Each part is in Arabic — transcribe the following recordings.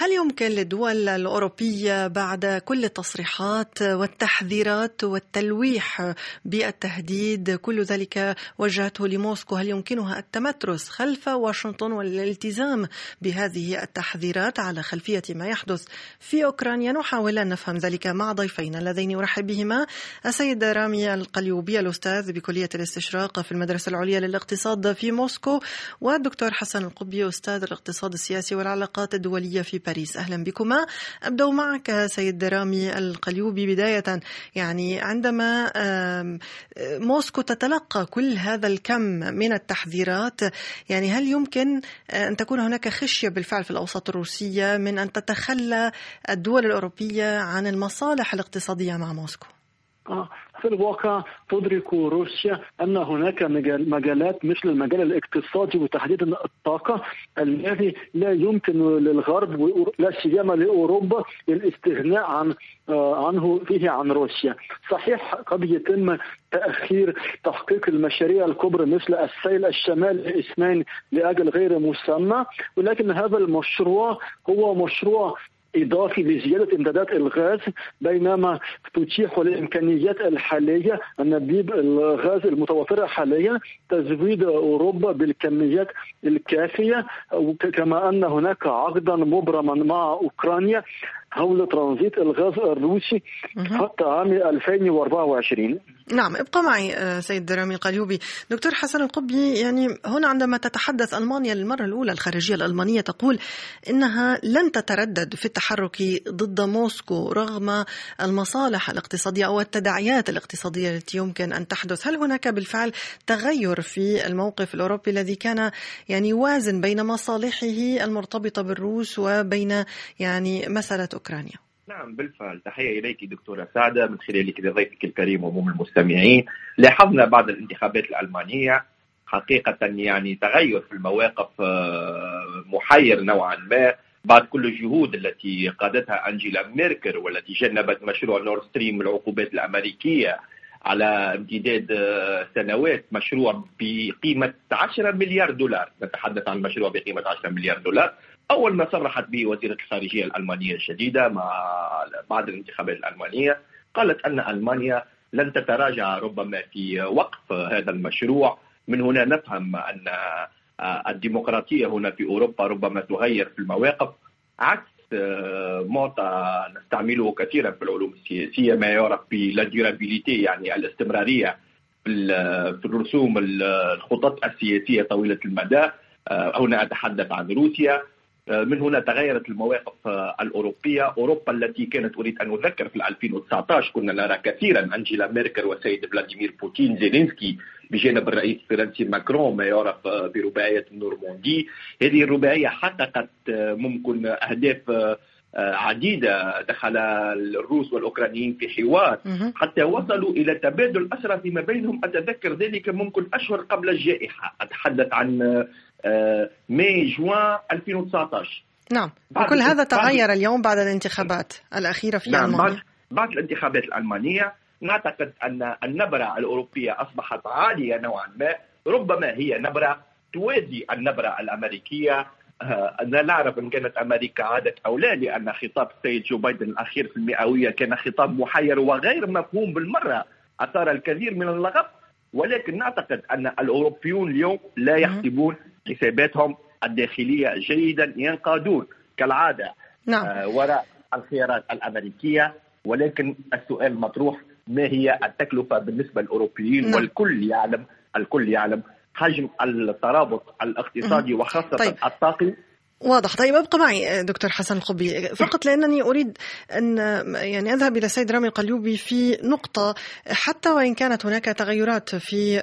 هل يمكن للدول الأوروبية بعد كل التصريحات والتحذيرات والتلويح بالتهديد كل ذلك وجهته لموسكو، هل يمكنها التمترس خلف واشنطن والالتزام بهذه التحذيرات على خلفية ما يحدث في أوكرانيا؟ نحاول أن نفهم ذلك مع ضيفين اللذين أرحب بهما، السيد رامي القليوبي الأستاذ بكلية الاستشراق في المدرسة العليا للاقتصاد في موسكو، والدكتور حسن القبي أستاذ الاقتصاد السياسي والعلاقات الدولية في باريس. أهلا بكما. أبدأ معك سيد رامي القليوبي بداية، يعني عندما موسكو تتلقى كل هذا الكم من التحذيرات، يعني هل يمكن أن تكون هناك خشية بالفعل في الأوساط الروسية من أن تتخلى الدول الأوروبية عن المصالح الاقتصادية مع موسكو؟ في الواقع تدرك روسيا أن هناك مجالات مثل المجال الاقتصادي وتحديدا الطاقة الذي لا يمكن للغرب لا سيما لأوروبا الاستغناء عنه فيه عن روسيا. صحيح قد يتم تأخير تحقيق المشاريع الكبرى مثل السيل الشمالي 2 لأجل غير مسمى، ولكن هذا المشروع هو مشروع إضافي لزيادة إمدادات الغاز، بينما تتيح الإمكانيات الحالية أنابيب الغاز المتوفرة حاليا تزويد أوروبا بالكميات الكافية، كما أن هناك عقدا مبرما مع أوكرانيا حول ترانزيت الغاز الروسي حتى عام 2024. نعم، ابقى معي سيد رامي القليوبي. دكتور حسن القبي، يعني هنا عندما تتحدث ألمانيا للمرة الأولى، الخارجية الألمانية تقول إنها لن تتردد في التحرك ضد موسكو رغم المصالح الاقتصادية أو التداعيات الاقتصادية التي يمكن أن تحدث. هل هناك بالفعل تغير في الموقف الأوروبي الذي كان يعني يوازن بين مصالحه المرتبطة بالروس وبين يعني مسألة أوكرانيا؟ نعم بالفعل. تحية إليك دكتورة سعدة من خلالك لضيفك الكريم وعموم المستمعين. لاحظنا بعد الانتخابات الألمانية حقيقة يعني تغير في المواقف محير نوعا ما بعد كل الجهود التي قادتها أنجيلا ميركل والتي جنبت مشروع نورد ستريم العقوبات الأمريكية على امتداد سنوات، مشروع بقيمة 10 مليار دولار. نتحدث عن مشروع بقيمة 10 مليار دولار. أول ما صرحت به وزيرة الخارجية الألمانية الجديدة بعد الانتخابات الألمانية قالت أن ألمانيا لن تتراجع ربما في وقف هذا المشروع. من هنا نفهم أن الديمقراطية هنا في أوروبا ربما تغير في المواقف، عكس معطى نستعمله كثيرا في العلوم السياسية ما يعرف بالديورابيليتي، يعني الاستمرارية في الرسوم الخطط السياسية طويلة المدى. هنا أتحدث عن روسيا. من هنا تغيرت المواقف الأوروبية. أوروبا التي كانت أريد أن أذكر في 2019 كنا نرى كثيرا أنجيلا ميركل وسيد فلاديمير بوتين زيلينسكي بجانب الرئيس الفرنسي ماكرون ما يعرف برباعية النورماندي. هذه الرباعية حققت ممكن أهداف عديدة. دخل الروس والأوكرانيين في حوار حتى وصلوا إلى تبادل أسرى فيما بينهم. أتذكر ذلك ممكن أشهر قبل الجائحة، أتحدث عن ماي جوان 2019. نعم، وكل هذا تغير اليوم بعد الانتخابات الأخيرة في ألمانيا. بعد الانتخابات الألمانية نعتقد أن النبرة الأوروبية أصبحت عالية نوعا ما، ربما هي نبرة توازي النبرة الأمريكية. لا نعرف إن كانت أمريكا عادت أو لا، لأن خطاب السيد جو بايدن الأخير في المئوية كان خطاب محير وغير مفهوم بالمرة، أثار الكثير من اللغط. ولكن نعتقد أن الأوروبيون اليوم لا يحسبون حساباتهم الداخلية جيدا، ينقادون كالعادة وراء الخيارات الأمريكية. ولكن السؤال مطروح، ما هي التكلفة بالنسبة للأوروبيين؟ والكل يعلم حجم الترابط الاقتصادي وخاصة الطاقي. واضح. طيب ابقى معي دكتور حسن القبي فقط، لأنني أريد أن يعني أذهب إلى السيد رامي القليوبي في نقطة. حتى وإن كانت هناك تغيرات في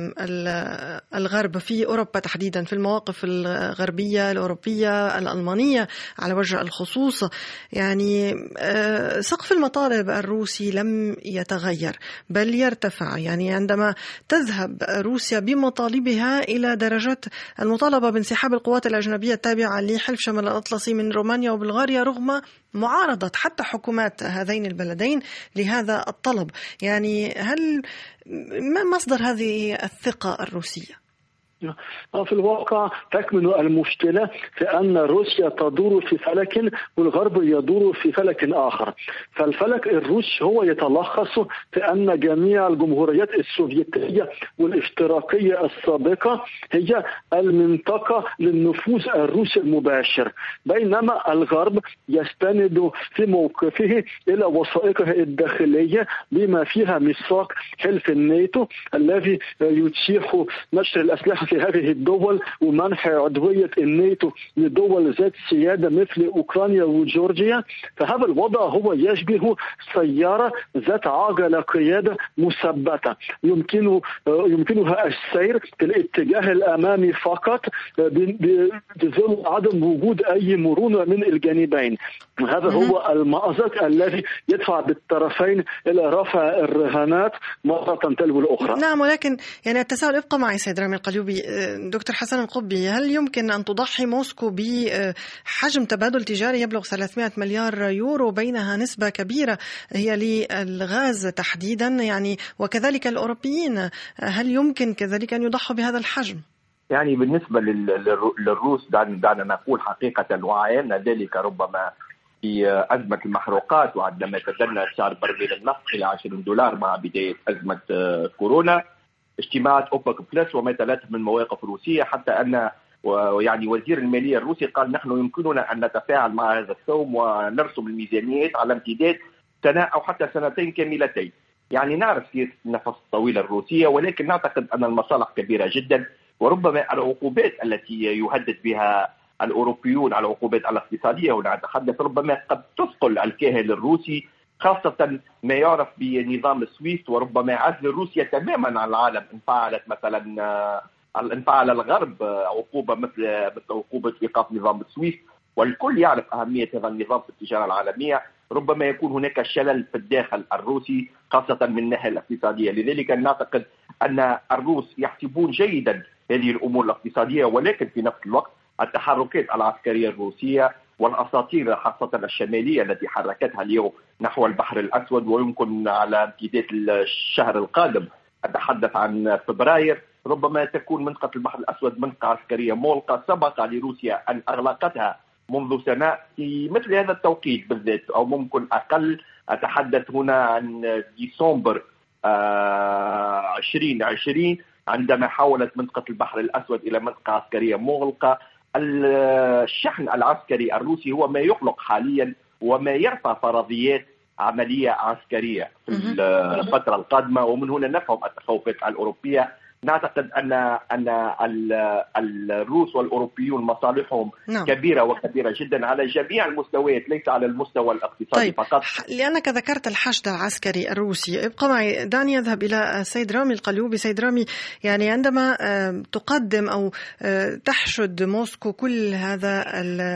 الغرب، في أوروبا تحديدا، في المواقف الغربية الأوروبية الألمانية على وجه الخصوص، يعني سقف المطالب الروسي لم يتغير بل يرتفع. يعني عندما تذهب روسيا بمطالبها إلى درجة المطالبة بانسحاب القوات الأجنبية التابعة لحلف شمال الأطلسي من رومانيا وبلغاريا رغم معارضة حتى حكومات هذين البلدين لهذا الطلب، يعني ما مصدر هذه الثقة الروسية؟ في الواقع تكمن المشكلة في أن روسيا تدور في فلك والغرب يدور في فلك آخر. فالفلك الروسي هو يتلخص في أن جميع الجمهوريات السوفيتية والاشتراكية السابقة هي المنطقة للنفوذ الروسي المباشر، بينما الغرب يستند في موقفه إلى وثائقه الداخلية بما فيها ميثاق حلف الناتو الذي يتيح نشر الأسلحة في هذه الدول ومنح عضوية الناتو لدول ذات سيادة مثل أوكرانيا وجورجيا. فهذا الوضع هو يشبه سيارة ذات عجلة قيادة مثبتة يمكنها السير في الاتجاه الأمامي فقط بظل عدم وجود أي مرونة من الجانبين. هذا هو المأزق الذي يدفع بالطرفين إلى رفع الرهانات مرة تلو الأخرى. نعم، ولكن يعني التساؤل يبقى معي سيد رامي القليوبي. دكتور حسن القبي، هل يمكن أن تضحي موسكو بحجم تبادل تجاري يبلغ 300 مليار يورو، بينها نسبة كبيرة هي للغاز تحديدا يعني، وكذلك الأوروبيين؟ هل يمكن كذلك أن يضحوا بهذا الحجم؟ يعني بالنسبة للروس دعنا نقول حقيقة وعينا ذلك ربما في أزمة المحروقات، وعندما تدنى سعر برميل النفط إلى $20 مع بداية أزمة كورونا، اجتماعات أوبك بلس وما تلته من مواقف روسية، حتى أن يعني وزير المالية الروسي قال نحن يمكننا أن نتفاعل مع هذا الثوم ونرسم الميزانيات على امتداد سنة أو حتى سنتين كاملتين. يعني نعرف سياسة النفس الطويلة الروسية، ولكن نعتقد أن المصالح كبيرة جدا، وربما العقوبات التي يهدد بها الأوروبيون على العقوبات الاقتصادية ونتحدث ربما قد تثقل الكاهل الروسي، خاصة ما يعرف بنظام سويفت، وربما عزل روسيا تماما عن العالم إن فعلت مثلا إن فعل الغرب عقوبة مثل عقوبة إيقاف نظام سويفت. والكل يعرف أهمية هذا النظام في التجارة العالمية. ربما يكون هناك شلل في الداخل الروسي خاصة من الناحية الاقتصادية. لذلك نعتقد أن الروس يحسبون جيدا هذه الأمور الاقتصادية، ولكن في نفس الوقت التحركات العسكرية الروسية والأساطير خاصة الشمالية التي حركتها اليوم نحو البحر الأسود، ويمكن على امتداد الشهر القادم أتحدث عن فبراير ربما تكون منطقة البحر الأسود منطقة عسكرية مغلقة. سبق لروسيا أن أغلقتها منذ سنة في مثل هذا التوقيت بالذات، أو ممكن أقل. أتحدث هنا عن ديسمبر 2020 عندما حولت منطقة البحر الأسود إلى منطقة عسكرية مغلقة. الشحن العسكري الروسي هو ما يقلق حاليا وما يرفع فرضيات عملية عسكرية في الفترة القادمة، ومن هنا نفهم التخوفات الأوروبية. نعتقد أن الروس والأوروبيون مصالحهم كبيرة وكبيرة جدا على جميع المستويات، ليس على المستوى الاقتصادي فقط. لأنك ذكرت الحشد العسكري الروسي، ابقى معي. دعني أذهب إلى السيد رامي القليوبي. سيد رامي، يعني عندما تقدم أو تحشد موسكو كل هذا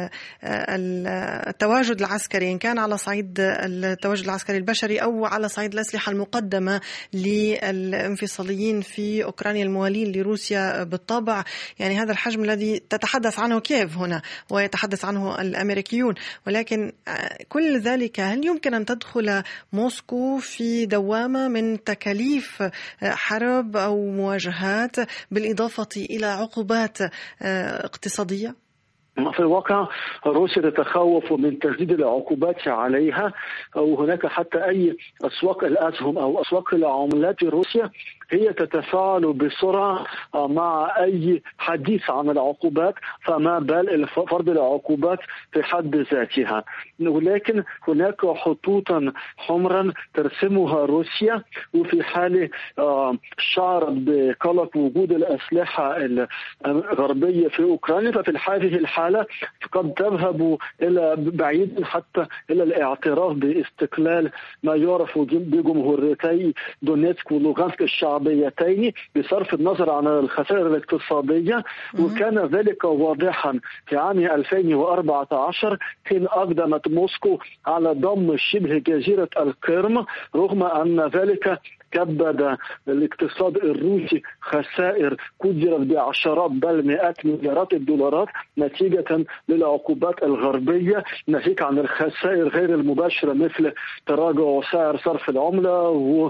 التواجد العسكري، إن كان على صعيد التواجد العسكري البشري أو على صعيد الأسلحة المقدمة للانفصاليين في أوكرانيا الموالين لروسيا بالطبع، يعني هذا الحجم الذي تتحدث عنه كييف هنا ويتحدث عنه الأمريكيون، ولكن كل ذلك هل يمكن أن تدخل موسكو في دوامة من تكاليف حرب أو مواجهات بالإضافة إلى عقوبات اقتصادية؟ في الواقع روسيا تتخوف من تجديد العقوبات عليها، أو هناك حتى أي أسواق الأسهم أو أسواق العملات روسيا هي تتفاعل بسرعة مع أي حديث عن العقوبات، فما بال فرض العقوبات في حد ذاتها. ولكن هناك خطوطا حمرا ترسمها روسيا، وفي حال شعرت بقلق وجود الأسلحة الغربية في أوكرانيا، ففي هذه الحالة قد تذهب إلى بعيد حتى إلى الاعتراف باستقلال ما يعرف بجمهوريتي دونيتسك ولوغانسك الشعبيتين بصرف النظر عن الخسائر الاقتصادية. وكان ذلك واضحا في عام 2014 حين أقدمت موسكو على ضم شبه جزيرة القرم، رغم أن ذلك كبد الاقتصاد الروسي خسائر قدرت بعشرات بل مئات مليارات الدولارات نتيجة للعقوبات الغربية، ناهيك عن الخسائر غير المباشرة مثل تراجع سعر صرف العملة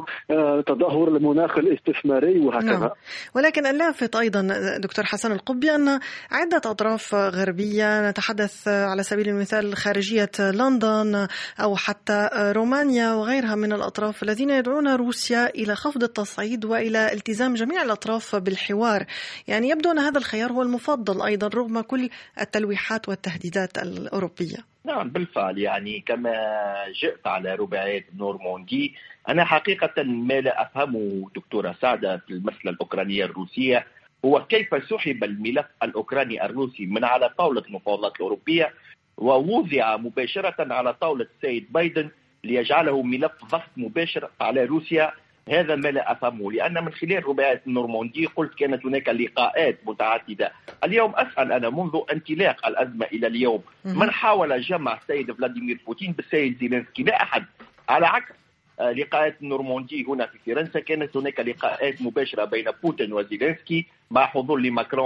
وتدهور المناخ الاستثماري وهكذا. ولكن اللافت أيضا دكتور حسن القبي أن عدة أطراف غربية، نتحدث على سبيل المثال خارجية لندن أو حتى رومانيا وغيرها من الأطراف الذين يدعون روسيا إلى خفض التصعيد وإلى التزام جميع الأطراف بالحوار. يعني يبدو أن هذا الخيار هو المفضل أيضا رغم كل التلويحات والتهديدات الأوروبية. نعم بالفعل، يعني كما جئت على رباعية نورماندي، أنا حقيقة ما لا أفهمه دكتورة سعدة في المسألة الأوكرانية الروسية هو كيف سحب الملف الأوكراني الروسي من على طاولة المفاوضات الأوروبية ووضع مباشرة على طاولة السيد بايدن ليجعله ملف ضغط مباشر على روسيا. هذا ما لا أفهمه، لأن من خلال رباعية نورماندي قلت كانت هناك لقاءات متعددة. اليوم أسأل أنا منذ انطلاق الأزمة إلى اليوم من حاول جمع السيد فلاديمير بوتين بالسيد زيلينسكي؟ لا أحد. على عكس لقاءات نورماندي هنا في فرنسا كانت هناك لقاءات مباشرة بين بوتين وزيلينسكي مع حضور لماكرون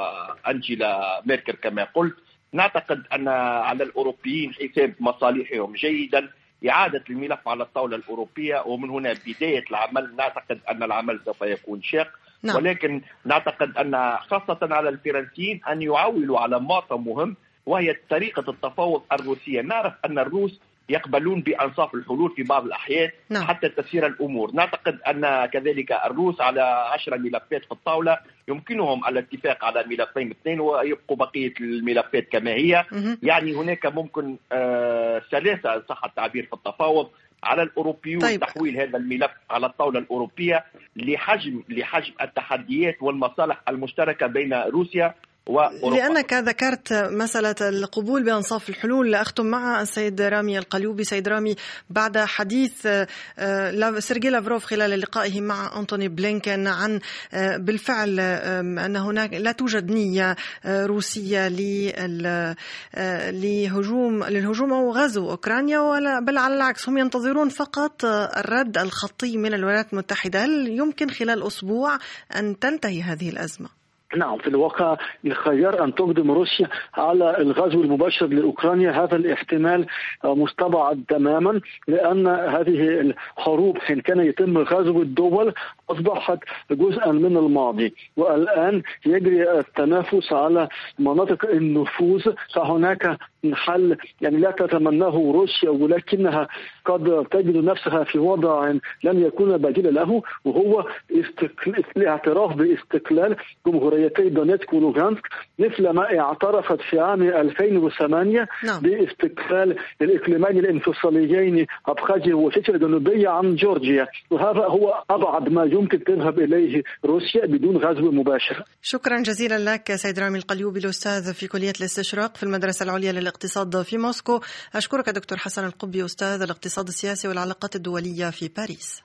وأنجيلا ميركل كما قلت. نعتقد أن على الأوروبيين حساب مصالحهم جيدا إعادة الملف على الطاولة الأوروبية، ومن هنا بداية العمل. نعتقد أن العمل سوف يكون شاق، ولكن نعتقد أن خاصة على الفرنسيين أن يعولوا على معطى مهم وهي طريقة التفاوض الروسية. نعرف أن الروس يقبلون بأنصاف الحلول في بعض الأحيان حتى تسير الأمور. نعتقد أن كذلك الروس على 10 ملفات في الطاولة يمكنهم الاتفاق على ملفين اثنين ويبقوا بقية الملفات كما هي. يعني هناك ممكن سلاسة صح التعبير في التفاوض على الأوروبيون تحويل هذا الملف على الطاولة الأوروبية لحجم التحديات والمصالح المشتركة بين روسيا وأوروبا. لأنك ذكرت مسألة القبول بأنصاف الحلول، أختم مع السيد رامي القليوبي. سيد رامي، بعد حديث سيرجي لافروف خلال لقائه مع أنتوني بلينكن عن بالفعل أن هناك لا توجد نية روسية للهجوم أو غزو أوكرانيا، بل على العكس هم ينتظرون فقط الرد الخطي من الولايات المتحدة، هل يمكن خلال أسبوع أن تنتهي هذه الأزمة؟ نعم، في الواقع الخيار أن تقدم روسيا على الغزو المباشر لأوكرانيا هذا الاحتمال مستبعد تماما، لأن هذه الحروب حين كان يتم غزو الدول أصبحت جزءا من الماضي، والآن يجري التنافس على مناطق النفوذ. فهناك حل يعني لا تتمناه روسيا ولكنها قد تجد نفسها في وضع لن يكون بديل له، وهو الاعتراف باستقلال جمهوريتي دونيتسك ولوغانسك مثل ما اعترفت في عام 2008 باستقلال الإقليمين الانفصاليين أبخازيا وأوسيتيا الجنوبية عن جورجيا. وهذا هو أبعد ما يمكن تذهب إليه روسيا بدون غزو مباشر. شكرا جزيلا لك سيد رامي القليوبي، الأستاذ في كلية الاستشراق في المدرسة العليا للاقتصاد في موسكو. أشكرك دكتور حسن القبي، أستاذ الاقتصاد السياسي والعلاقات الدولية في باريس.